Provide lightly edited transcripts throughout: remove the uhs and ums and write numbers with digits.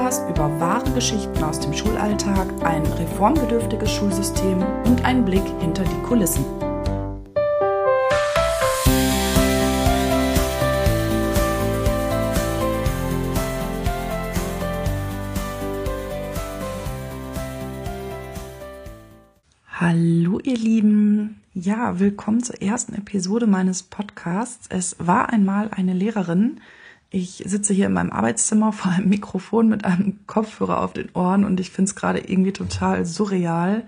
Podcast über wahre Geschichten aus dem Schulalltag, ein reformbedürftiges Schulsystem und einen Blick hinter die Kulissen. Hallo ihr Lieben, ja, willkommen zur ersten Episode meines Podcasts. Es war einmal eine Lehrerin. Ich sitze hier in meinem Arbeitszimmer vor einem Mikrofon mit einem Kopfhörer auf den Ohren und ich finde es gerade irgendwie total surreal.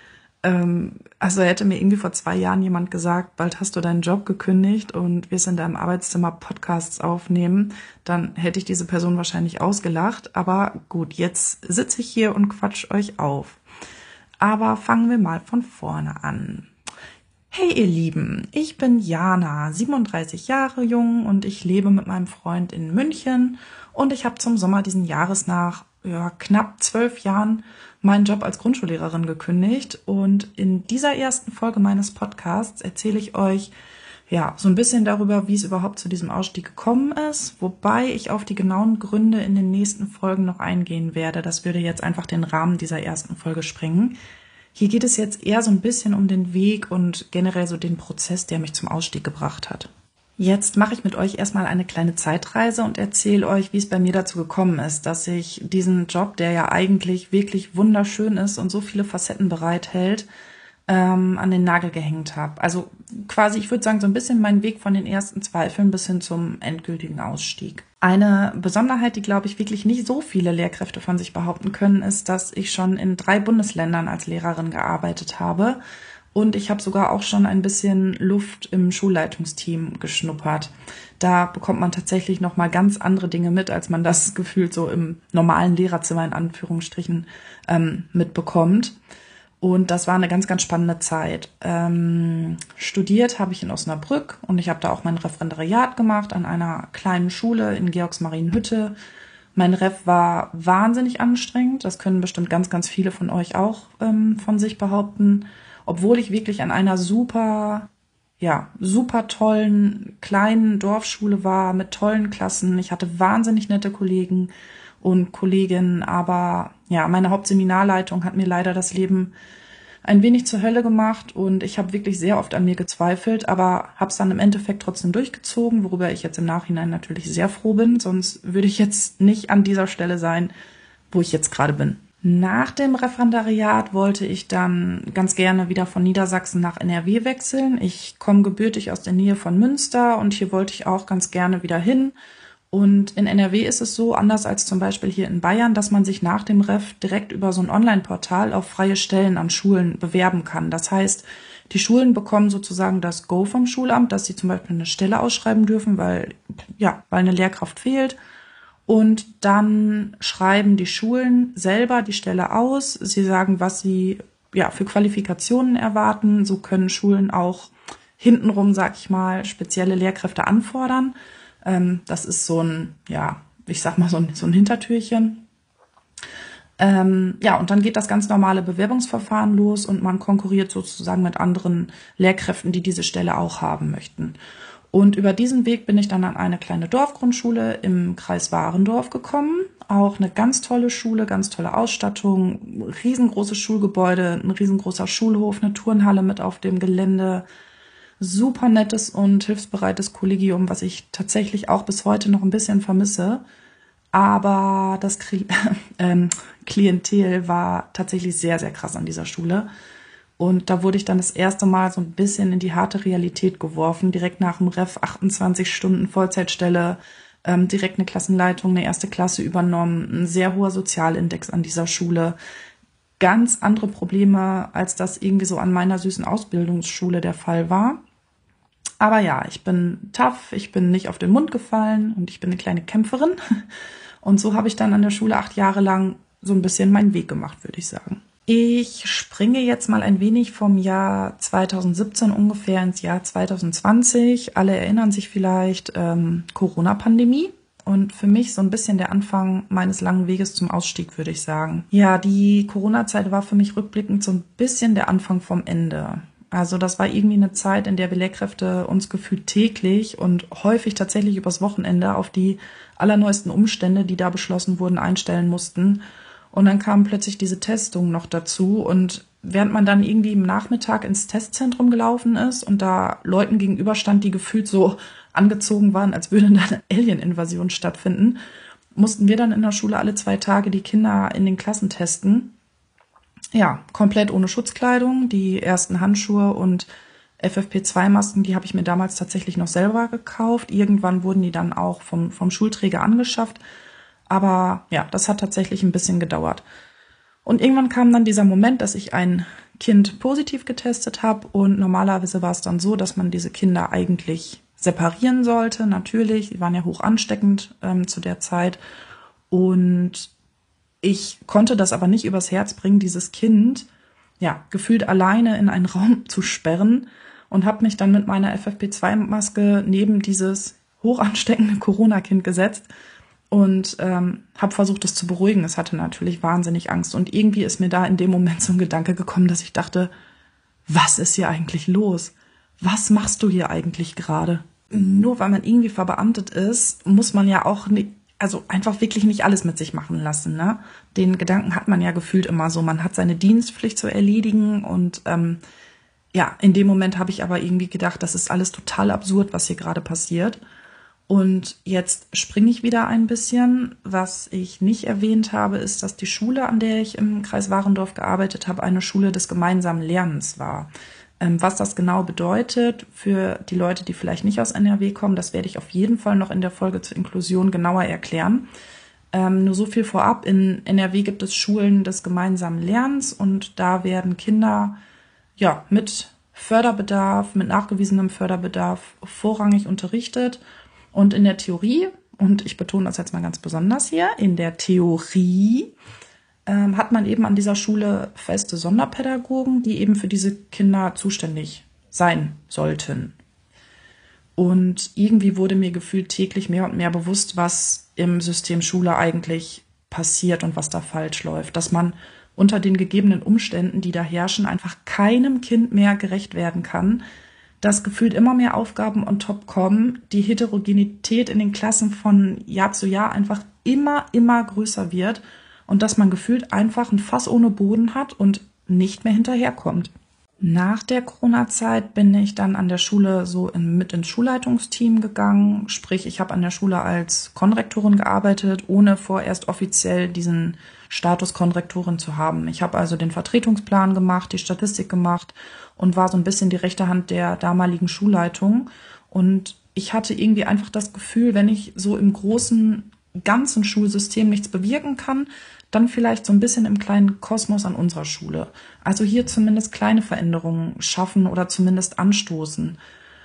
Also hätte mir irgendwie vor 2 Jahren jemand gesagt, bald hast du deinen Job gekündigt und wirst in deinem Arbeitszimmer Podcasts aufnehmen, dann hätte ich diese Person wahrscheinlich ausgelacht. Aber gut, jetzt sitze ich hier und quatsch euch auf. Aber fangen wir mal von vorne an. Hey ihr Lieben, ich bin Jana, 37 Jahre jung und ich lebe mit meinem Freund in München und ich habe zum Sommer diesen Jahres nach knapp 12 Jahren meinen Job als Grundschullehrerin gekündigt und in dieser ersten Folge meines Podcasts erzähle ich euch so ein bisschen darüber, wie es überhaupt zu diesem Ausstieg gekommen ist, wobei ich auf die genauen Gründe in den nächsten Folgen noch eingehen werde. Das würde jetzt einfach den Rahmen dieser ersten Folge sprengen. Hier geht es jetzt eher so ein bisschen um den Weg und generell so den Prozess, der mich zum Ausstieg gebracht hat. Jetzt mache ich mit euch erstmal eine kleine Zeitreise und erzähle euch, wie es bei mir dazu gekommen ist, dass ich diesen Job, der ja eigentlich wirklich wunderschön ist und so viele Facetten bereithält, an den Nagel gehängt habe. Also quasi, ich würde sagen, so ein bisschen mein Weg von den ersten Zweifeln bis hin zum endgültigen Ausstieg. Eine Besonderheit, die, glaube ich, wirklich nicht so viele Lehrkräfte von sich behaupten können, ist, dass ich schon in 3 Bundesländern als Lehrerin gearbeitet habe und ich habe sogar auch schon ein bisschen Luft im Schulleitungsteam geschnuppert. Da bekommt man tatsächlich noch mal ganz andere Dinge mit, als man das gefühlt so im normalen Lehrerzimmer in Anführungsstrichen mitbekommt. Und das war eine ganz, ganz spannende Zeit. Studiert habe ich in Osnabrück und ich habe da auch mein Referendariat gemacht an einer kleinen Schule in Georgsmarienhütte. Mein Ref war wahnsinnig anstrengend. Das können bestimmt ganz, ganz viele von euch auch von sich behaupten. Obwohl ich wirklich an einer super tollen kleinen Dorfschule war mit tollen Klassen. Ich hatte wahnsinnig nette Kollegen und Kolleginnen, aber meine Hauptseminarleitung hat mir leider das Leben ein wenig zur Hölle gemacht und ich habe wirklich sehr oft an mir gezweifelt, aber habe es dann im Endeffekt trotzdem durchgezogen, worüber ich jetzt im Nachhinein natürlich sehr froh bin, sonst würde ich jetzt nicht an dieser Stelle sein, wo ich jetzt gerade bin. Nach dem Referendariat wollte ich dann ganz gerne wieder von Niedersachsen nach NRW wechseln. Ich komme gebürtig aus der Nähe von Münster und hier wollte ich auch ganz gerne wieder hin. Und in NRW ist es so, anders als zum Beispiel hier in Bayern, dass man sich nach dem Ref direkt über so ein Online-Portal auf freie Stellen an Schulen bewerben kann. Das heißt, die Schulen bekommen sozusagen das Go vom Schulamt, dass sie zum Beispiel eine Stelle ausschreiben dürfen, weil eine Lehrkraft fehlt. Und dann schreiben die Schulen selber die Stelle aus. Sie sagen, was sie für Qualifikationen erwarten. So können Schulen auch hintenrum, sag ich mal, spezielle Lehrkräfte anfordern. Das ist so ein Hintertürchen. Und dann geht das ganz normale Bewerbungsverfahren los und man konkurriert sozusagen mit anderen Lehrkräften, die diese Stelle auch haben möchten. Und über diesen Weg bin ich dann an eine kleine Dorfgrundschule im Kreis Warendorf gekommen. Auch eine ganz tolle Schule, ganz tolle Ausstattung, riesengroßes Schulgebäude, ein riesengroßer Schulhof, eine Turnhalle mit auf dem Gelände. Super nettes und hilfsbereites Kollegium, was ich tatsächlich auch bis heute noch ein bisschen vermisse. Aber das Klientel war tatsächlich sehr, sehr krass an dieser Schule. Und da wurde ich dann das erste Mal so ein bisschen in die harte Realität geworfen. Direkt nach dem Ref 28 Stunden Vollzeitstelle, direkt eine Klassenleitung, eine 1. Klasse übernommen, ein sehr hoher Sozialindex an dieser Schule. Ganz andere Probleme, als das irgendwie so an meiner süßen Ausbildungsschule der Fall war. Aber ich bin tough, ich bin nicht auf den Mund gefallen und ich bin eine kleine Kämpferin. Und so habe ich dann an der Schule 8 Jahre lang so ein bisschen meinen Weg gemacht, würde ich sagen. Ich springe jetzt mal ein wenig vom Jahr 2017 ungefähr ins Jahr 2020. Alle erinnern sich vielleicht, Corona-Pandemie. Und für mich so ein bisschen der Anfang meines langen Weges zum Ausstieg, würde ich sagen. Ja, die Corona-Zeit war für mich rückblickend so ein bisschen der Anfang vom Ende. Also das war irgendwie eine Zeit, in der wir Lehrkräfte uns gefühlt täglich und häufig tatsächlich übers Wochenende auf die allerneuesten Umstände, die da beschlossen wurden, einstellen mussten. Und dann kam plötzlich diese Testung noch dazu. Und während man dann irgendwie im Nachmittag ins Testzentrum gelaufen ist und da Leuten gegenüberstand, die gefühlt so angezogen waren, als würde da eine Alien-Invasion stattfinden, mussten wir dann in der Schule alle 2 Tage die Kinder in den Klassen testen. Ja, komplett ohne Schutzkleidung, die ersten Handschuhe und FFP2-Masken, die habe ich mir damals tatsächlich noch selber gekauft. Irgendwann wurden die dann auch vom Schulträger angeschafft. Aber ja, das hat tatsächlich ein bisschen gedauert. Und irgendwann kam dann dieser Moment, dass ich ein Kind positiv getestet habe. Und normalerweise war es dann so, dass man diese Kinder eigentlich separieren sollte. Natürlich, die waren ja hoch ansteckend zu der Zeit. Und ich konnte das aber nicht übers Herz bringen, dieses Kind, ja, gefühlt alleine in einen Raum zu sperren und habe mich dann mit meiner FFP2-Maske neben dieses hoch ansteckende Corona-Kind gesetzt und habe versucht, es zu beruhigen. Es hatte natürlich wahnsinnig Angst und irgendwie ist mir da in dem Moment so ein Gedanke gekommen, dass ich dachte, was ist hier eigentlich los? Was machst du hier eigentlich gerade? Nur weil man irgendwie verbeamtet ist, muss man ja auch nicht, also einfach wirklich nicht alles mit sich machen lassen, ne? Den Gedanken hat man ja gefühlt immer so, man hat seine Dienstpflicht zu erledigen und ja, in dem Moment habe ich aber irgendwie gedacht, das ist alles total absurd, was hier gerade passiert. Und jetzt springe ich wieder ein bisschen. Was ich nicht erwähnt habe, ist, dass die Schule, an der ich im Kreis Warendorf gearbeitet habe, eine Schule des gemeinsamen Lernens war. Was das genau bedeutet für die Leute, die vielleicht nicht aus NRW kommen, das werde ich auf jeden Fall noch in der Folge zur Inklusion genauer erklären. Nur so viel vorab, in NRW gibt es Schulen des gemeinsamen Lernens und da werden Kinder ja mit Förderbedarf, mit nachgewiesenem Förderbedarf vorrangig unterrichtet. Und in der Theorie, und ich betone das jetzt mal ganz besonders hier, in der Theorie hat man eben an dieser Schule feste Sonderpädagogen, die eben für diese Kinder zuständig sein sollten. Und irgendwie wurde mir gefühlt täglich mehr und mehr bewusst, was im System Schule eigentlich passiert und was da falsch läuft. Dass man unter den gegebenen Umständen, die da herrschen, einfach keinem Kind mehr gerecht werden kann. Dass gefühlt immer mehr Aufgaben on top kommen, die Heterogenität in den Klassen von Jahr zu Jahr einfach immer größer wird und dass man gefühlt einfach ein Fass ohne Boden hat und nicht mehr hinterherkommt. Nach der Corona-Zeit bin ich dann an der Schule so mit ins Schulleitungsteam gegangen. Sprich, ich habe an der Schule als Konrektorin gearbeitet, ohne vorerst offiziell diesen Status Konrektorin zu haben. Ich habe also den Vertretungsplan gemacht, die Statistik gemacht und war so ein bisschen die rechte Hand der damaligen Schulleitung. Und ich hatte irgendwie einfach das Gefühl, wenn ich so im großen, ganzen Schulsystem nichts bewirken kann, dann vielleicht so ein bisschen im kleinen Kosmos an unserer Schule. Also hier zumindest kleine Veränderungen schaffen oder zumindest anstoßen.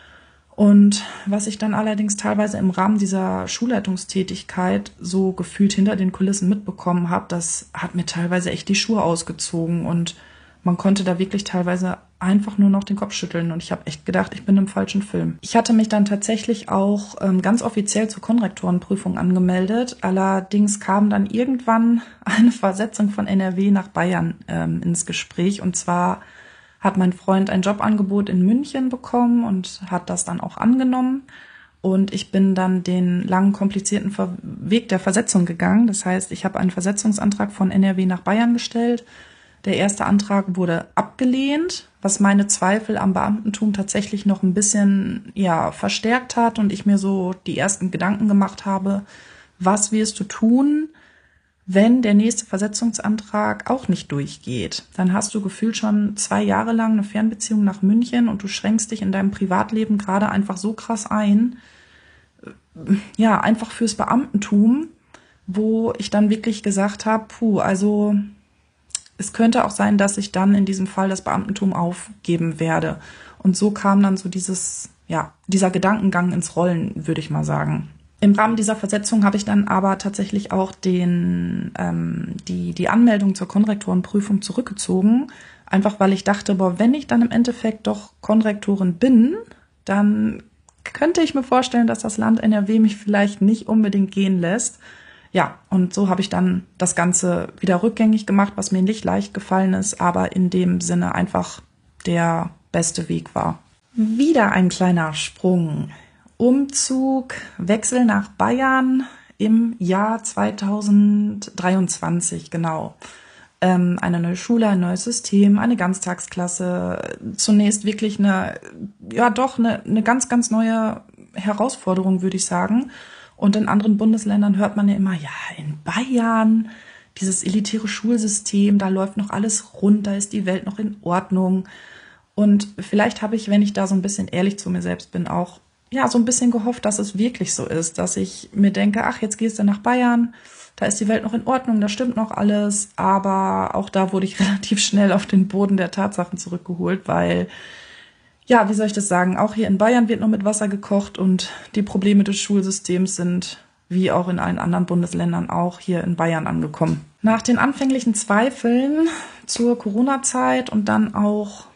Und was ich dann allerdings teilweise im Rahmen dieser Schulleitungstätigkeit so gefühlt hinter den Kulissen mitbekommen habe, das hat mir teilweise echt die Schuhe ausgezogen und man konnte da wirklich teilweise einfach nur noch den Kopf schütteln und ich habe echt gedacht, ich bin im falschen Film. Ich hatte mich dann tatsächlich auch ganz offiziell zur Konrektorenprüfung angemeldet. Allerdings kam dann irgendwann eine Versetzung von NRW nach Bayern ins Gespräch. Und zwar hat mein Freund ein Jobangebot in München bekommen und hat das dann auch angenommen. Und ich bin dann den langen, komplizierten Weg der Versetzung gegangen. Das heißt, ich habe einen Versetzungsantrag von NRW nach Bayern gestellt. Der erste Antrag wurde abgelehnt, was meine Zweifel am Beamtentum tatsächlich noch ein bisschen verstärkt hat und ich mir so die ersten Gedanken gemacht habe, was wirst du tun, wenn der nächste Versetzungsantrag auch nicht durchgeht? Dann hast du gefühlt schon 2 Jahre lang eine Fernbeziehung nach München und du schränkst dich in deinem Privatleben gerade einfach so krass ein, einfach fürs Beamtentum, wo ich dann wirklich gesagt habe, also es könnte auch sein, dass ich dann in diesem Fall das Beamtentum aufgeben werde. Und so kam dann so dieser Gedankengang ins Rollen, würde ich mal sagen. Im Rahmen dieser Versetzung habe ich dann aber tatsächlich auch die Anmeldung zur Konrektorenprüfung zurückgezogen. Einfach weil ich dachte, wenn ich dann im Endeffekt doch Konrektorin bin, dann könnte ich mir vorstellen, dass das Land NRW mich vielleicht nicht unbedingt gehen lässt. Ja, und so habe ich dann das Ganze wieder rückgängig gemacht, was mir nicht leicht gefallen ist, aber in dem Sinne einfach der beste Weg war. Wieder ein kleiner Sprung. Umzug, Wechsel nach Bayern im Jahr 2023, genau. Eine neue Schule, ein neues System, eine Ganztagsklasse. Zunächst wirklich eine ganz, ganz neue Herausforderung, würde ich sagen. Und in anderen Bundesländern hört man ja immer, ja, in Bayern, dieses elitäre Schulsystem, da läuft noch alles rund, da ist die Welt noch in Ordnung. Und vielleicht habe ich, wenn ich da so ein bisschen ehrlich zu mir selbst bin, auch so ein bisschen gehofft, dass es wirklich so ist, dass ich mir denke, ach, jetzt gehst du nach Bayern, da ist die Welt noch in Ordnung, da stimmt noch alles, aber auch da wurde ich relativ schnell auf den Boden der Tatsachen zurückgeholt, weil, ja, wie soll ich das sagen, auch hier in Bayern wird noch mit Wasser gekocht und die Probleme des Schulsystems sind, wie auch in allen anderen Bundesländern, auch hier in Bayern angekommen. Nach den anfänglichen Zweifeln zur Corona-Zeit und dann auch,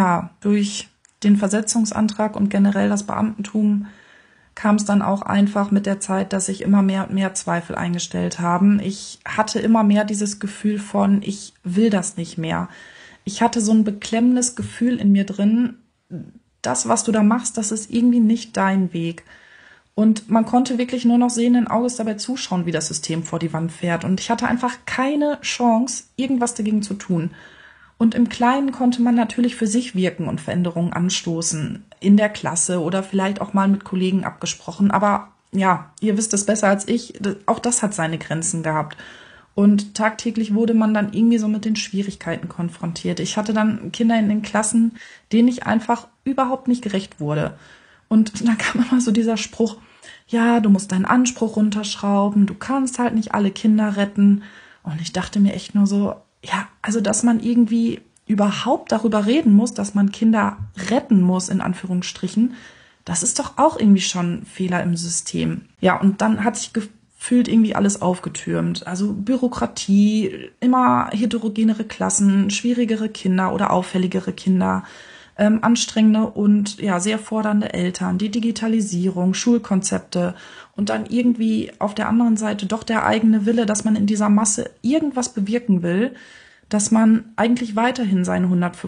durch den Versetzungsantrag und generell das Beamtentum kam es dann auch einfach mit der Zeit, dass sich immer mehr und mehr Zweifel eingestellt haben. Ich hatte immer mehr dieses Gefühl von, ich will das nicht mehr. Ich hatte so ein beklemmendes Gefühl in mir drin, das, was du da machst, das ist irgendwie nicht dein Weg. Und man konnte wirklich nur noch sehenden Auges dabei zuschauen, wie das System vor die Wand fährt. Und ich hatte einfach keine Chance, irgendwas dagegen zu tun. Und im Kleinen konnte man natürlich für sich wirken und Veränderungen anstoßen. In der Klasse oder vielleicht auch mal mit Kollegen abgesprochen. Aber ja, ihr wisst es besser als ich. Auch das hat seine Grenzen gehabt. Und tagtäglich wurde man dann irgendwie so mit den Schwierigkeiten konfrontiert. Ich hatte dann Kinder in den Klassen, denen ich einfach überhaupt nicht gerecht wurde. Und dann kam immer so dieser Spruch, ja, du musst deinen Anspruch runterschrauben, du kannst halt nicht alle Kinder retten. Und ich dachte mir echt nur so, ja, also dass man irgendwie überhaupt darüber reden muss, dass man Kinder retten muss, in Anführungsstrichen, das ist doch auch irgendwie schon ein Fehler im System. Ja, und dann hat sich gefühlt irgendwie alles aufgetürmt. Also Bürokratie, immer heterogenere Klassen, schwierigere Kinder oder auffälligere Kinder, anstrengende und sehr fordernde Eltern, die Digitalisierung, Schulkonzepte und dann irgendwie auf der anderen Seite doch der eigene Wille, dass man in dieser Masse irgendwas bewirken will, dass man eigentlich weiterhin seine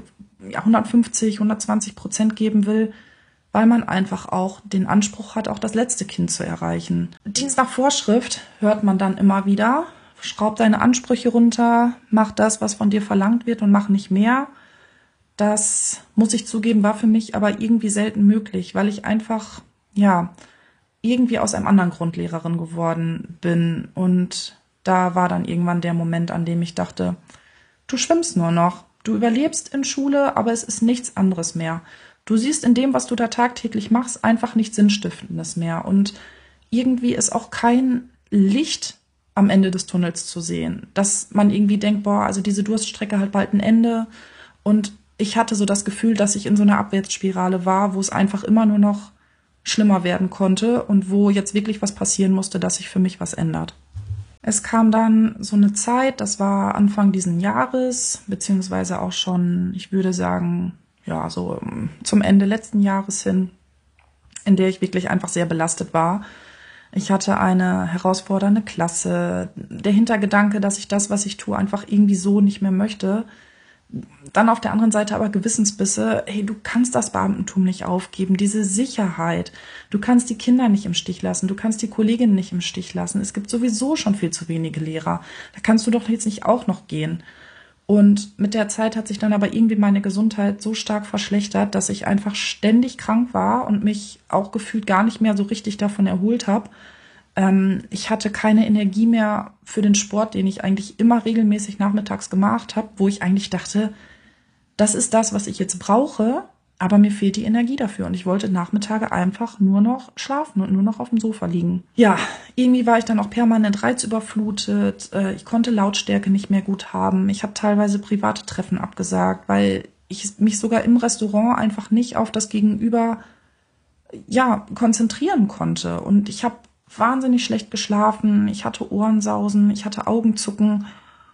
150, 120% geben will, weil man einfach auch den Anspruch hat, auch das letzte Kind zu erreichen. Dienst nach Vorschrift hört man dann immer wieder, schraub deine Ansprüche runter, mach das, was von dir verlangt wird und mach nicht mehr. Das, muss ich zugeben, war für mich aber irgendwie selten möglich, weil ich einfach, irgendwie aus einem anderen Grund Lehrerin geworden bin. Und da war dann irgendwann der Moment, an dem ich dachte, du schwimmst nur noch. Du überlebst in Schule, aber es ist nichts anderes mehr. Du siehst in dem, was du da tagtäglich machst, einfach nichts Sinnstiftendes mehr. Und irgendwie ist auch kein Licht am Ende des Tunnels zu sehen. Dass man irgendwie denkt, also diese Durststrecke hat bald ein Ende. Und ich hatte so das Gefühl, dass ich in so einer Abwärtsspirale war, wo es einfach immer nur noch schlimmer werden konnte und wo jetzt wirklich was passieren musste, dass sich für mich was ändert. Es kam dann so eine Zeit, das war Anfang diesen Jahres, beziehungsweise auch schon, ich würde sagen, so zum Ende letzten Jahres hin, in der ich wirklich einfach sehr belastet war. Ich hatte eine herausfordernde Klasse, der Hintergedanke, dass ich das, was ich tue, einfach irgendwie so nicht mehr möchte. Dann auf der anderen Seite aber Gewissensbisse, hey, du kannst das Beamtentum nicht aufgeben, diese Sicherheit. Du kannst die Kinder nicht im Stich lassen, du kannst die Kolleginnen nicht im Stich lassen. Es gibt sowieso schon viel zu wenige Lehrer. Da kannst du doch jetzt nicht auch noch gehen. Und mit der Zeit hat sich dann aber irgendwie meine Gesundheit so stark verschlechtert, dass ich einfach ständig krank war und mich auch gefühlt gar nicht mehr so richtig davon erholt habe. Ich hatte keine Energie mehr für den Sport, den ich eigentlich immer regelmäßig nachmittags gemacht habe, wo ich eigentlich dachte, das ist das, was ich jetzt brauche, aber mir fehlt die Energie dafür. Und ich wollte Nachmittage einfach nur noch schlafen und nur noch auf dem Sofa liegen. Ja, irgendwie war ich dann auch permanent reizüberflutet. Ich konnte Lautstärke nicht mehr gut haben. Ich habe teilweise private Treffen abgesagt, weil ich mich sogar im Restaurant einfach nicht auf das Gegenüber konzentrieren konnte. Und ich habe wahnsinnig schlecht geschlafen, ich hatte Ohrensausen, ich hatte Augenzucken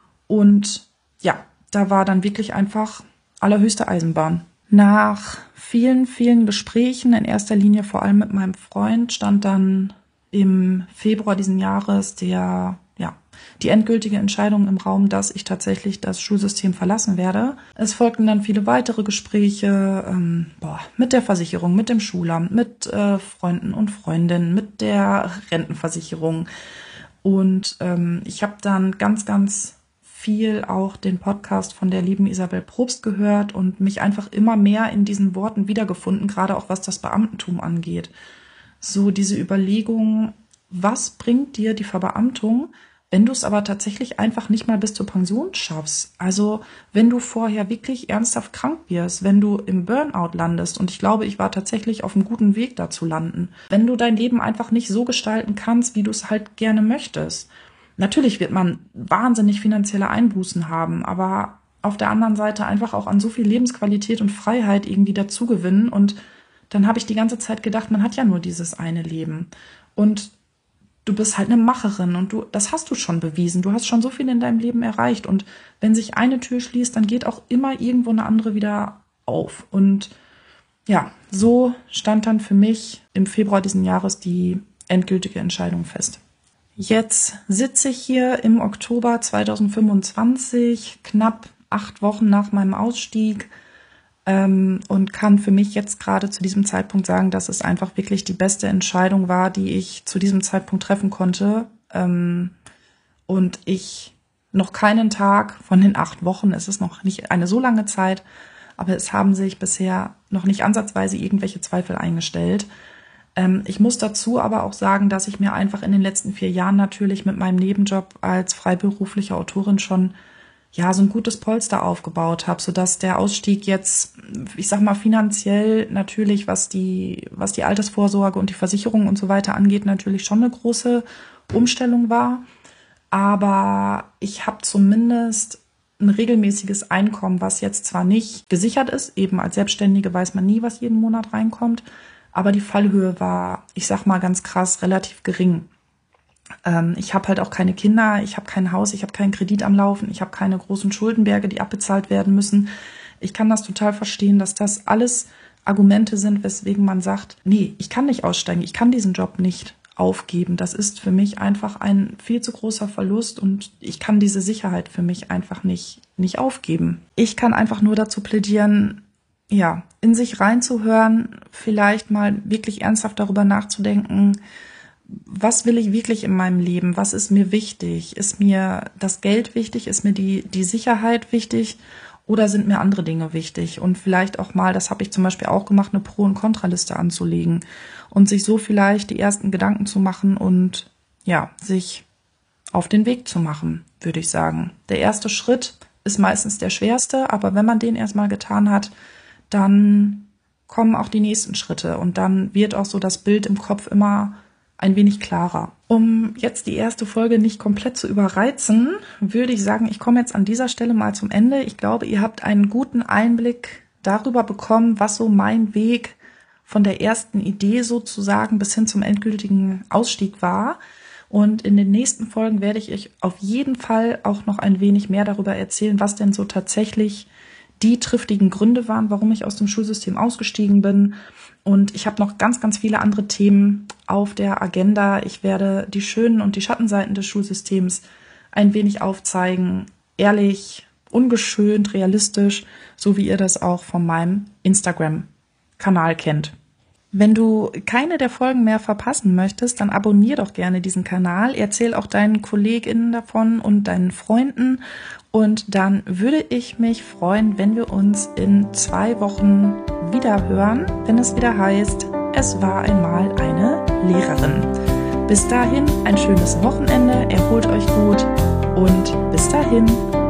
und da war dann wirklich einfach allerhöchste Eisenbahn. Nach vielen, vielen Gesprächen, in erster Linie vor allem mit meinem Freund, stand dann im Februar diesen Jahres der die endgültige Entscheidung im Raum, dass ich tatsächlich das Schulsystem verlassen werde. Es folgten dann viele weitere Gespräche mit der Versicherung, mit dem Schulamt, mit Freunden und Freundinnen, mit der Rentenversicherung. Und ich habe dann ganz, ganz viel auch den Podcast von der lieben Isabel Probst gehört und mich einfach immer mehr in diesen Worten wiedergefunden, gerade auch was das Beamtentum angeht. So diese Überlegung, was bringt dir die Verbeamtung, wenn du es aber tatsächlich einfach nicht mal bis zur Pension schaffst? Also wenn du vorher wirklich ernsthaft krank wirst, wenn du im Burnout landest, und ich glaube, ich war tatsächlich auf einem guten Weg da zu landen, wenn du dein Leben einfach nicht so gestalten kannst, wie du es halt gerne möchtest. Natürlich wird man wahnsinnig finanzielle Einbußen haben, aber auf der anderen Seite einfach auch an so viel Lebensqualität und Freiheit irgendwie dazugewinnen. Und dann habe ich die ganze Zeit gedacht, man hat ja nur dieses eine Leben. Und du bist halt eine Macherin und das hast du schon bewiesen. Du hast schon so viel in deinem Leben erreicht. Und wenn sich eine Tür schließt, dann geht auch immer irgendwo eine andere wieder auf. Und ja, so stand dann für mich im Februar diesen Jahres die endgültige Entscheidung fest. Jetzt sitze ich hier im Oktober 2025, knapp 8 Wochen nach meinem Ausstieg, und kann für mich jetzt gerade zu diesem Zeitpunkt sagen, dass es einfach wirklich die beste Entscheidung war, die ich zu diesem Zeitpunkt treffen konnte. Und ich noch keinen Tag von den 8 Wochen, es ist noch nicht eine so lange Zeit, aber es haben sich bisher noch nicht ansatzweise irgendwelche Zweifel eingestellt. Ich muss dazu aber auch sagen, dass ich mir einfach in den letzten 4 Jahren natürlich mit meinem Nebenjob als freiberufliche Autorin schon so ein gutes Polster aufgebaut habe, sodass der Ausstieg jetzt, ich sag mal, finanziell natürlich, was die Altersvorsorge und die Versicherung und so weiter angeht, natürlich schon eine große Umstellung war. Aber ich habe zumindest ein regelmäßiges Einkommen, was jetzt zwar nicht gesichert ist, eben als Selbstständige weiß man nie, was jeden Monat reinkommt, aber die Fallhöhe war, ich sag mal ganz krass, relativ gering. Ich habe halt auch keine Kinder, ich habe kein Haus, ich habe keinen Kredit am Laufen, ich habe keine großen Schuldenberge, die abbezahlt werden müssen. Ich kann das total verstehen, dass das alles Argumente sind, weswegen man sagt, nee, ich kann nicht aussteigen, ich kann diesen Job nicht aufgeben. Das ist für mich einfach ein viel zu großer Verlust und ich kann diese Sicherheit für mich einfach nicht aufgeben. Ich kann einfach nur dazu plädieren, in sich reinzuhören, vielleicht mal wirklich ernsthaft darüber nachzudenken, was will ich wirklich in meinem Leben? Was ist mir wichtig? Ist mir das Geld wichtig? Ist mir die Sicherheit wichtig? Oder sind mir andere Dinge wichtig? Und vielleicht auch mal, das habe ich zum Beispiel auch gemacht, eine Pro- und Kontraliste anzulegen und sich so vielleicht die ersten Gedanken zu machen und sich auf den Weg zu machen, würde ich sagen. Der erste Schritt ist meistens der schwerste, aber wenn man den erstmal getan hat, dann kommen auch die nächsten Schritte und dann wird auch so das Bild im Kopf immer ein wenig klarer. Um jetzt die erste Folge nicht komplett zu überreizen, würde ich sagen, ich komme jetzt an dieser Stelle mal zum Ende. Ich glaube, ihr habt einen guten Einblick darüber bekommen, was so mein Weg von der ersten Idee sozusagen bis hin zum endgültigen Ausstieg war. Und in den nächsten Folgen werde ich euch auf jeden Fall auch noch ein wenig mehr darüber erzählen, was denn so tatsächlich die triftigen Gründe waren, warum ich aus dem Schulsystem ausgestiegen bin. Und ich habe noch ganz, ganz viele andere Themen auf der Agenda. Ich werde die schönen und die Schattenseiten des Schulsystems ein wenig aufzeigen. Ehrlich, ungeschönt, realistisch, so wie ihr das auch von meinem Instagram-Kanal kennt. Wenn du keine der Folgen mehr verpassen möchtest, dann abonnier doch gerne diesen Kanal. Erzähl auch deinen KollegInnen davon und deinen Freunden. Und dann würde ich mich freuen, wenn wir uns in 2 Wochen wieder hören, wenn es wieder heißt, es war einmal eine Lehrerin. Bis dahin ein schönes Wochenende, erholt euch gut und bis dahin.